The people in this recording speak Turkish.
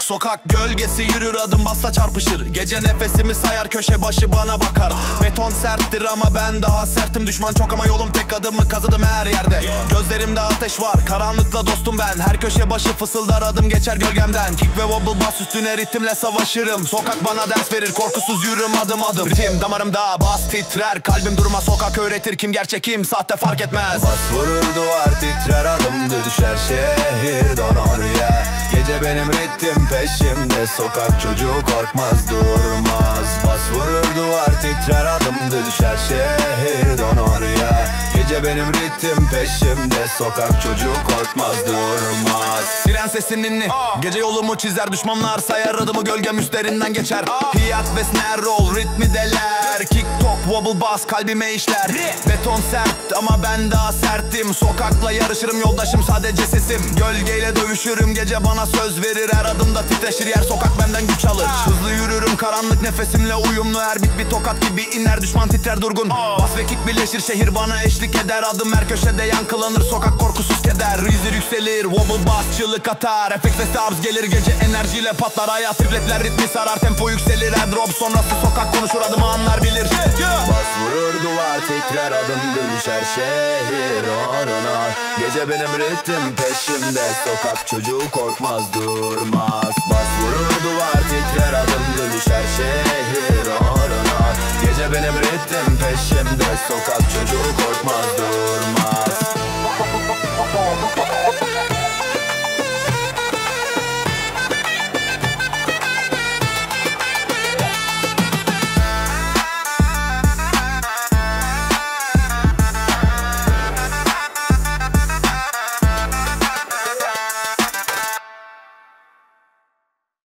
sokak gölgesi yürür, adım bassa çarpışır. Gece nefesimi sayar, köşe başı bana bakar. Beton serttir ama ben daha sertim. Düşman çok ama yolum tek, adımı kazıdım her yerde. Gözlerimde ateş var, karanlıkla dostum ben. Her köşe başı fısıldar, adım geçer gölgemden. Kick ve wobble bas üstüne ritimle savaşırım. Sokak bana ders verir, korkusuz yürürüm adım adım. Ritim damarımda bas titrer, kalbim durma. Sokak öğretir, kim gerçek kim sahte fark etmez. Bas vurur duvar titrer, adımdır düşer şehir donar ya. Gece benim ritim peşimde, sokak çocuğu korkmaz durmaz. Bas vurur duvar titrer, adımdır düşer şehir donar ya. Gece benim ritim peşimde, sokak çocuğu korkmaz durmaz. Siren sesi ninni, gece yolumu çizer. Düşmanlar sayar, adımı gölgem üstlerinden geçer. Hiyat ve snare roll ritmi deler. Kick top wobble bass kalbime işler. Beton sert ama ben daha sertim. Sokakla yarışırım, yoldaşım sadece sesim. Gölgeyle dövüşürüm, gece bana söz verir. Her adımda titreşir yer, sokak benden güç alır. Hızlı yürürüm, karanlık nefesimle uyumlu. Her bit bir tokat gibi iner, düşman titrer durgun. Bas ve kick birleşir, şehir bana eşlik eder. Adım her köşede yankılanır, sokak korkusuz keder. Rizir yükselir, wobble bass çığlık atar. Efekt ve stars gelir, gece enerjiyle patlar. Hayat tripletler ritmi sarar, tempo yükselir. Her drop sonrası sokak konuşur, adımı anlar bilir. Bas vurur duvar titrer, adımdır düşer şehir oruna. Gece benim ritim peşimde, sokak çocuğu korkmaz durmaz. Bas vurur duvar titrer, adımdır düşer şehir oruna. Gece benim ritim peşimde, sokak çocuğu korkmaz durmaz.